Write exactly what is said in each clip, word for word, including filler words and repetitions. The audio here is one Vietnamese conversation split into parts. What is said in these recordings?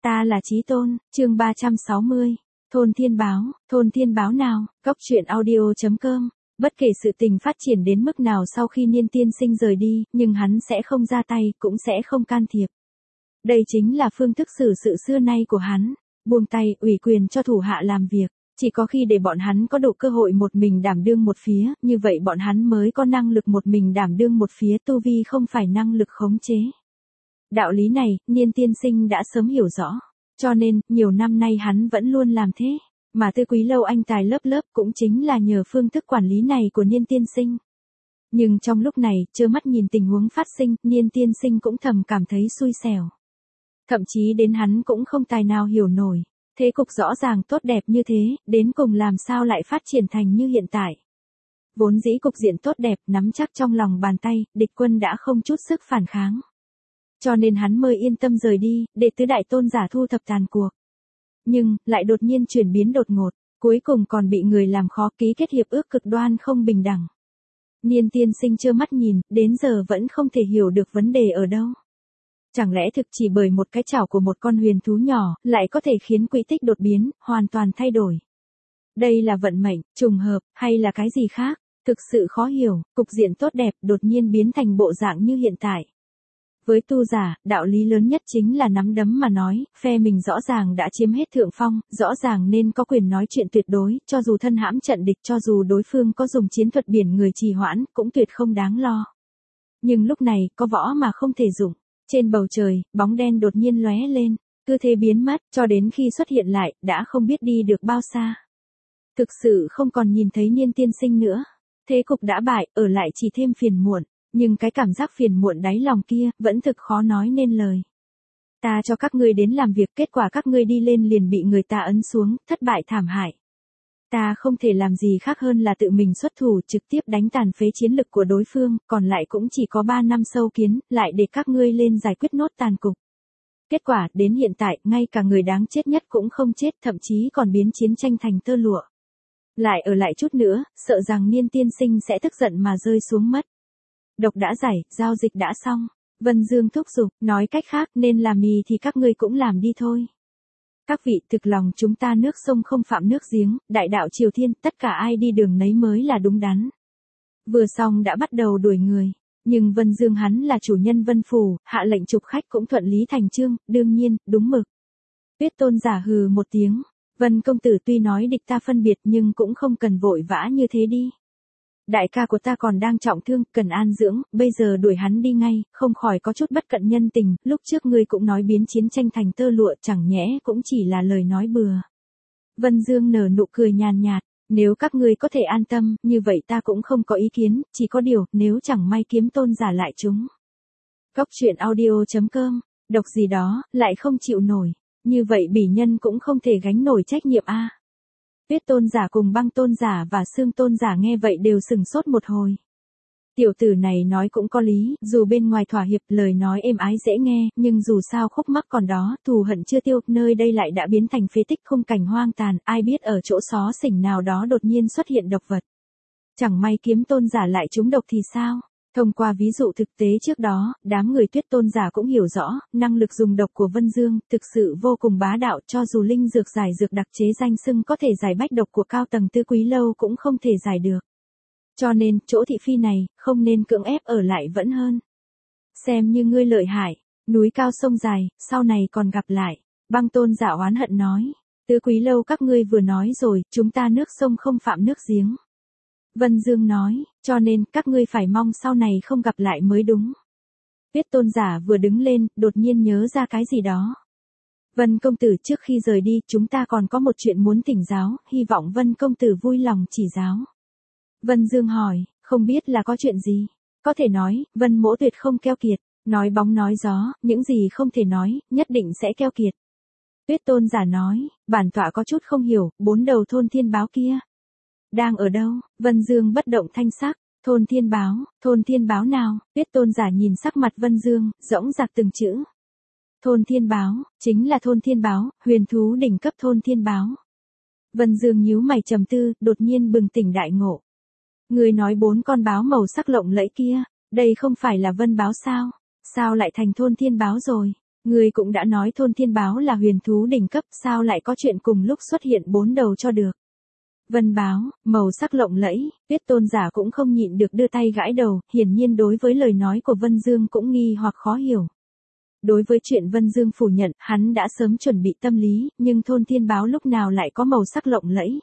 Ta là Chí Tôn, chương ba trăm sáu mươi. Thôn Thiên Báo, Thôn Thiên Báo nào, Cóc truyện audio chấm com. Bất kể sự tình phát triển đến mức nào sau khi Niên tiên sinh rời đi, nhưng hắn sẽ không ra tay, cũng sẽ không can thiệp. Đây chính là phương thức xử sự xưa nay của hắn, buông tay, ủy quyền cho thủ hạ làm việc. Chỉ có khi để bọn hắn có đủ cơ hội một mình đảm đương một phía, như vậy bọn hắn mới có năng lực một mình đảm đương một phía, tu vi không phải năng lực khống chế. Đạo lý này, Niên tiên sinh đã sớm hiểu rõ. Cho nên, nhiều năm nay hắn vẫn luôn làm thế. Mà Tư Quý Lâu anh tài lớp lớp cũng chính là nhờ phương thức quản lý này của Niên tiên sinh. Nhưng trong lúc này, trơ mắt nhìn tình huống phát sinh, Niên tiên sinh cũng thầm cảm thấy xui xẻo. Thậm chí đến hắn cũng không tài nào hiểu nổi. Thế cục rõ ràng tốt đẹp như thế, đến cùng làm sao lại phát triển thành như hiện tại. Vốn dĩ cục diện tốt đẹp, nắm chắc trong lòng bàn tay, địch quân đã không chút sức phản kháng. Cho nên hắn mới yên tâm rời đi, để tứ đại tôn giả thu thập tàn cuộc. Nhưng, lại đột nhiên chuyển biến đột ngột, cuối cùng còn bị người làm khó ký kết hiệp ước cực đoan không bình đẳng. Niên tiên sinh trơ mắt nhìn, đến giờ vẫn không thể hiểu được vấn đề ở đâu. Chẳng lẽ thực chỉ bởi một cái chảo của một con huyền thú nhỏ, lại có thể khiến quỹ tích đột biến, hoàn toàn thay đổi. Đây là vận mệnh, trùng hợp, hay là cái gì khác? Thực sự khó hiểu, cục diện tốt đẹp đột nhiên biến thành bộ dạng như hiện tại. Với tu giả, đạo lý lớn nhất chính là nắm đấm mà nói, phe mình rõ ràng đã chiếm hết thượng phong, rõ ràng nên có quyền nói chuyện tuyệt đối, cho dù thân hãm trận địch, cho dù đối phương có dùng chiến thuật biển người trì hoãn, cũng tuyệt không đáng lo. Nhưng lúc này, có võ mà không thể dụng. Trên bầu trời, bóng đen đột nhiên lóe lên, cứ thế biến mất, cho đến khi xuất hiện lại, đã không biết đi được bao xa. Thực sự không còn nhìn thấy Niên tiên sinh nữa. Thế cục đã bại, ở lại chỉ thêm phiền muộn. Nhưng cái cảm giác phiền muộn đáy lòng kia, vẫn thực khó nói nên lời. Ta cho các ngươi đến làm việc, kết quả các ngươi đi lên liền bị người ta ấn xuống, thất bại thảm hại. Ta không thể làm gì khác hơn là tự mình xuất thủ, trực tiếp đánh tàn phế chiến lực của đối phương, còn lại cũng chỉ có ba năm sâu kiến, lại để các ngươi lên giải quyết nốt tàn cục. Kết quả, đến hiện tại, ngay cả người đáng chết nhất cũng không chết, thậm chí còn biến chiến tranh thành tơ lụa. Lại ở lại chút nữa, sợ rằng Niên tiên sinh sẽ tức giận mà rơi xuống mất. Độc đã giải, giao dịch đã xong. Vân Dương thúc giục, nói cách khác, nên làm mì thì các ngươi cũng làm đi thôi. Các vị, thực lòng chúng ta nước sông không phạm nước giếng, đại đạo Triều Thiên, tất cả ai đi đường nấy mới là đúng đắn. Vừa xong đã bắt đầu đuổi người, nhưng Vân Dương hắn là chủ nhân Vân Phủ, hạ lệnh trục khách cũng thuận lý thành chương, đương nhiên, đúng mực. Tuyết tôn giả hừ một tiếng, Vân công tử tuy nói địch ta phân biệt nhưng cũng không cần vội vã như thế đi. Đại ca của ta còn đang trọng thương, cần an dưỡng, bây giờ đuổi hắn đi ngay, không khỏi có chút bất cận nhân tình, lúc trước ngươi cũng nói biến chiến tranh thành tơ lụa, chẳng nhẽ cũng chỉ là lời nói bừa. Vân Dương nở nụ cười nhàn nhạt, nếu các ngươi có thể an tâm, như vậy ta cũng không có ý kiến, chỉ có điều, nếu chẳng may kiếm tôn giả lại chúng. Cóc truyện audio chấm com, độc gì đó, lại không chịu nổi, như vậy bỉ nhân cũng không thể gánh nổi trách nhiệm a. Tuyết tôn giả cùng Băng tôn giả và Sương tôn giả nghe vậy đều sừng sốt một hồi. Tiểu tử này nói cũng có lý, dù bên ngoài thỏa hiệp lời nói êm ái dễ nghe, nhưng dù sao khúc mắc còn đó, thù hận chưa tiêu, nơi đây lại đã biến thành phế tích khung cảnh hoang tàn, ai biết ở chỗ xó xỉnh nào đó đột nhiên xuất hiện độc vật. Chẳng may kiếm tôn giả lại trúng độc thì sao? Thông qua ví dụ thực tế trước đó, đám người Tuyết tôn giả cũng hiểu rõ, năng lực dùng độc của Vân Dương, thực sự vô cùng bá đạo, cho dù linh dược giải dược đặc chế danh xưng có thể giải bách độc của cao tầng Tư Quý Lâu cũng không thể giải được. Cho nên, chỗ thị phi này, không nên cưỡng ép ở lại vẫn hơn. Xem như ngươi lợi hại, núi cao sông dài, sau này còn gặp lại. Băng tôn giả oán hận nói, Tư Quý Lâu các ngươi vừa nói rồi, chúng ta nước sông không phạm nước giếng. Vân Dương nói, cho nên các ngươi phải mong sau này không gặp lại mới đúng. Tuyết tôn giả vừa đứng lên, đột nhiên nhớ ra cái gì đó. Vân công tử, trước khi rời đi, chúng ta còn có một chuyện muốn thỉnh giáo, hy vọng Vân công tử vui lòng chỉ giáo. Vân Dương hỏi, không biết là có chuyện gì? Có thể nói, Vân mỗ tuyệt không keo kiệt, nói bóng nói gió, những gì không thể nói, nhất định sẽ keo kiệt. Tuyết tôn giả nói, bản tọa có chút không hiểu, bốn đầu thôn thiên báo kia. Đang ở đâu? Vân Dương bất động thanh sắc, thôn thiên báo, thôn thiên báo nào? Tuyết tôn giả nhìn sắc mặt Vân Dương, dõng dạc từng chữ. Thôn thiên báo, chính là thôn thiên báo, huyền thú đỉnh cấp thôn thiên báo. Vân Dương nhíu mày trầm tư, đột nhiên bừng tỉnh đại ngộ. Người nói bốn con báo màu sắc lộng lẫy kia, đây không phải là vân báo sao? Sao lại thành thôn thiên báo rồi? Ngươi cũng đã nói thôn thiên báo là huyền thú đỉnh cấp, sao lại có chuyện cùng lúc xuất hiện bốn đầu cho được. Vân báo, màu sắc lộng lẫy, Tuyết tôn giả cũng không nhịn được đưa tay gãi đầu, hiển nhiên đối với lời nói của Vân Dương cũng nghi hoặc khó hiểu. Đối với chuyện Vân Dương phủ nhận, hắn đã sớm chuẩn bị tâm lý, nhưng thôn thiên báo lúc nào lại có màu sắc lộng lẫy.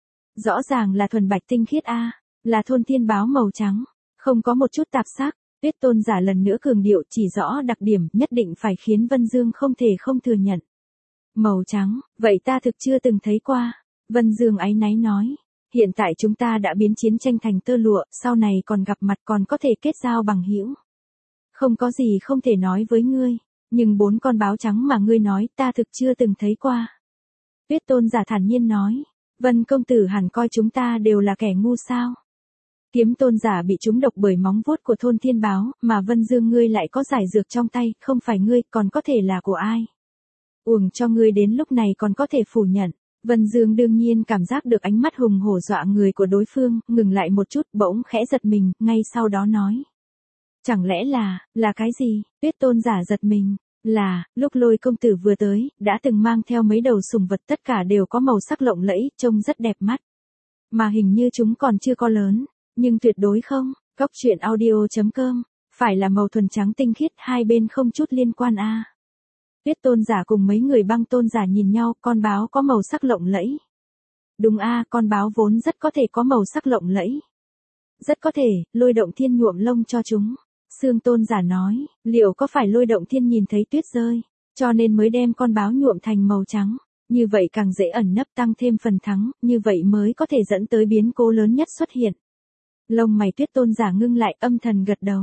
Rõ ràng là thuần bạch tinh khiết a, là thôn thiên báo màu trắng, không có một chút tạp sắc. Tuyết tôn giả lần nữa cường điệu chỉ rõ đặc điểm nhất định phải khiến Vân Dương không thể không thừa nhận. Màu trắng, vậy ta thực chưa từng thấy qua. Vân Dương áy náy nói, hiện tại chúng ta đã biến chiến tranh thành tơ lụa, sau này còn gặp mặt còn có thể kết giao bằng hữu. Không có gì không thể nói với ngươi, nhưng bốn con báo trắng mà ngươi nói ta thực chưa từng thấy qua. Tuyết tôn giả thản nhiên nói, Vân công tử hẳn coi chúng ta đều là kẻ ngu sao. Kiếm tôn giả bị trúng độc bởi móng vuốt của thôn thiên báo, mà Vân Dương ngươi lại có giải dược trong tay, không phải ngươi, còn có thể là của ai. Uổng cho ngươi đến lúc này còn có thể phủ nhận. Vân Dương đương nhiên cảm giác được ánh mắt hùng hổ dọa người của đối phương, ngừng lại một chút, bỗng khẽ giật mình, ngay sau đó nói. Chẳng lẽ là, là cái gì? Tuyết tôn giả giật mình, là, lúc Lôi công tử vừa tới, đã từng mang theo mấy đầu sùng vật tất cả đều có màu sắc lộng lẫy, trông rất đẹp mắt. Mà hình như chúng còn chưa có lớn, nhưng tuyệt đối không, Cóc truyện audio chấm com, phải là màu thuần trắng tinh khiết, hai bên không chút liên quan a. À. Tuyết tôn giả cùng mấy người Băng tôn giả nhìn nhau, con báo có màu sắc lộng lẫy. Đúng a, à, con báo vốn rất có thể có màu sắc lộng lẫy. Rất có thể, Lôi động thiên nhuộm lông cho chúng. Sương tôn giả nói, liệu có phải Lôi động thiên nhìn thấy tuyết rơi, cho nên mới đem con báo nhuộm thành màu trắng, như vậy càng dễ ẩn nấp tăng thêm phần thắng, như vậy mới có thể dẫn tới biến cố lớn nhất xuất hiện. Lông mày Tuyết tôn giả ngưng lại, âm thầm gật đầu.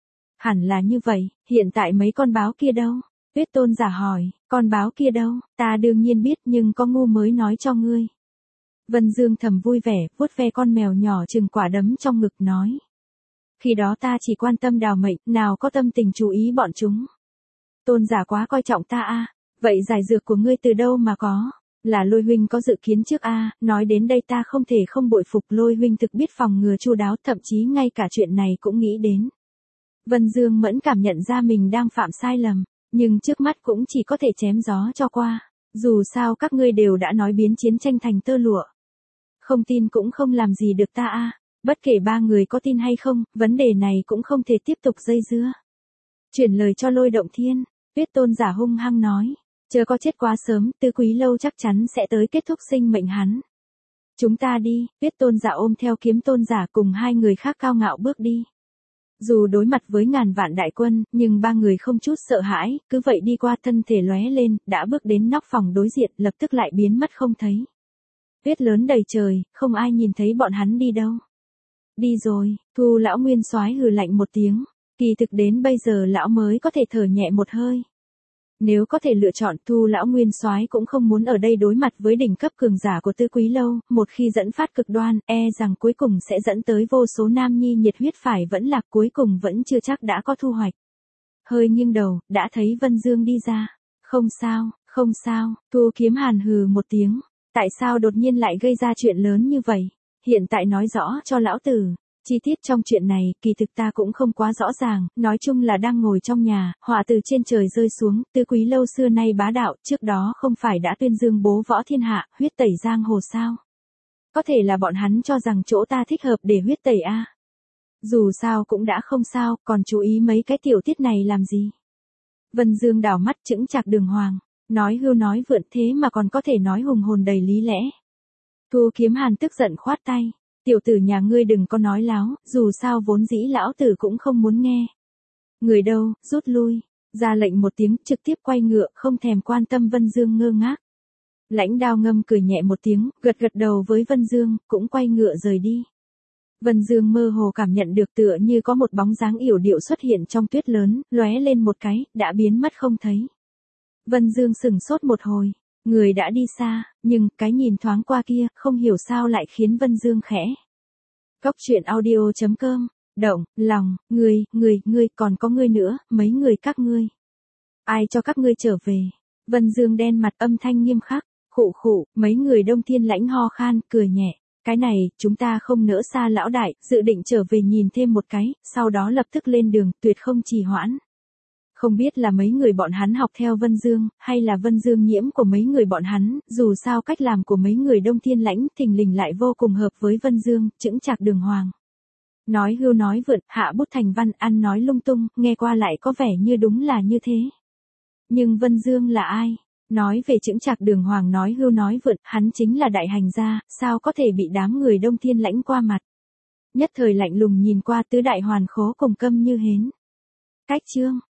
Hẳn là như vậy, hiện tại mấy con báo kia đâu? Tuyết tôn giả hỏi, con báo kia đâu? Ta đương nhiên biết nhưng có ngu mới nói cho ngươi. Vân Dương thầm vui vẻ, vuốt ve con mèo nhỏ chừng quả đấm trong ngực nói. Khi đó ta chỉ quan tâm đào mệnh, nào có tâm tình chú ý bọn chúng. Tôn giả quá coi trọng ta a, vậy giải dược của ngươi từ đâu mà có? Là Lôi huynh có dự kiến trước a, nói đến đây ta không thể không bội phục Lôi huynh thực biết phòng ngừa chu đáo, thậm chí ngay cả chuyện này cũng nghĩ đến. Vân Dương mẫn cảm nhận ra mình đang phạm sai lầm, nhưng trước mắt cũng chỉ có thể chém gió cho qua, dù sao các ngươi đều đã nói biến chiến tranh thành tơ lụa. Không tin cũng không làm gì được ta a, bất kể ba người có tin hay không, vấn đề này cũng không thể tiếp tục dây dưa. Chuyển lời cho Lôi động thiên, Tuyết tôn giả hung hăng nói. Chớ có chết quá sớm, Tư Quý Lâu chắc chắn sẽ tới kết thúc sinh mệnh hắn. Chúng ta đi, Tuyết tôn giả ôm theo Kiếm tôn giả cùng hai người khác cao ngạo bước đi. Dù đối mặt với ngàn vạn đại quân, nhưng ba người không chút sợ hãi, cứ vậy đi qua, thân thể lóe lên, đã bước đến nóc phòng đối diện, lập tức lại biến mất không thấy. Tuyết lớn đầy trời, không ai nhìn thấy bọn hắn đi đâu. Đi rồi, Thu lão nguyên soái hừ lạnh một tiếng, kỳ thực đến bây giờ lão mới có thể thở nhẹ một hơi. Nếu có thể lựa chọn, Thu lão nguyên soái cũng không muốn ở đây đối mặt với đỉnh cấp cường giả của Tư Quý Lâu, một khi dẫn phát cực đoan, e rằng cuối cùng sẽ dẫn tới vô số nam nhi nhiệt huyết phải vẫn lạc, cuối cùng vẫn chưa chắc đã có thu hoạch. Hơi nghiêng đầu, đã thấy Vân Dương đi ra. Không sao, không sao, Thu Kiếm Hàn hừ một tiếng, tại sao đột nhiên lại gây ra chuyện lớn như vậy? Hiện tại nói rõ cho lão tử. Chi tiết trong chuyện này, kỳ thực ta cũng không quá rõ ràng, nói chung là đang ngồi trong nhà, họa từ trên trời rơi xuống, Tư Quý Lâu xưa nay bá đạo, trước đó không phải đã tuyên dương bố võ thiên hạ, huyết tẩy giang hồ sao? Có thể là bọn hắn cho rằng chỗ ta thích hợp để huyết tẩy a. Dù sao cũng đã không sao, còn chú ý mấy cái tiểu tiết này làm gì? Vân Dương đảo mắt chững chạc Đường Hoàng, nói hưu nói vượn thế mà còn có thể nói hùng hồn đầy lý lẽ. Thu Kiếm Hàn tức giận khoát tay. Tiểu tử nhà ngươi đừng có nói láo, dù sao vốn dĩ lão tử cũng không muốn nghe. Người đâu, rút lui, ra lệnh một tiếng, trực tiếp quay ngựa, không thèm quan tâm Vân Dương ngơ ngác. Lãnh Đao ngâm cười nhẹ một tiếng, gật gật đầu với Vân Dương, cũng quay ngựa rời đi. Vân Dương mơ hồ cảm nhận được tựa như có một bóng dáng yểu điệu xuất hiện trong tuyết lớn, lóe lên một cái, đã biến mất không thấy. Vân Dương sững sốt một hồi. Người đã đi xa, nhưng cái nhìn thoáng qua kia, không hiểu sao lại khiến Vân Dương khẽ. Cóc truyện audio chấm com, động, lòng, người, người, người, còn có ngươi nữa, mấy người các ngươi. Ai cho các ngươi trở về? Vân Dương đen mặt, âm thanh nghiêm khắc, khụ khụ, mấy người Đông Thiên Lãnh ho khan, cười nhẹ. Cái này, chúng ta không nỡ xa lão đại, dự định trở về nhìn thêm một cái, sau đó lập tức lên đường, tuyệt không trì hoãn. Không biết là mấy người bọn hắn học theo Vân Dương, hay là Vân Dương nhiễm của mấy người bọn hắn, dù sao cách làm của mấy người Đông Thiên Lãnh thình lình lại vô cùng hợp với Vân Dương, chững chạc đường hoàng. Nói hưu nói vượn, hạ bút thành văn, ăn nói lung tung, nghe qua lại có vẻ như đúng là như thế. Nhưng Vân Dương là ai? Nói về chững chạc đường hoàng nói hưu nói vượn, hắn chính là đại hành gia, sao có thể bị đám người Đông Thiên Lãnh qua mặt. Nhất thời lạnh lùng nhìn qua tứ đại hoàn khố cùng câm như hến. Cách chương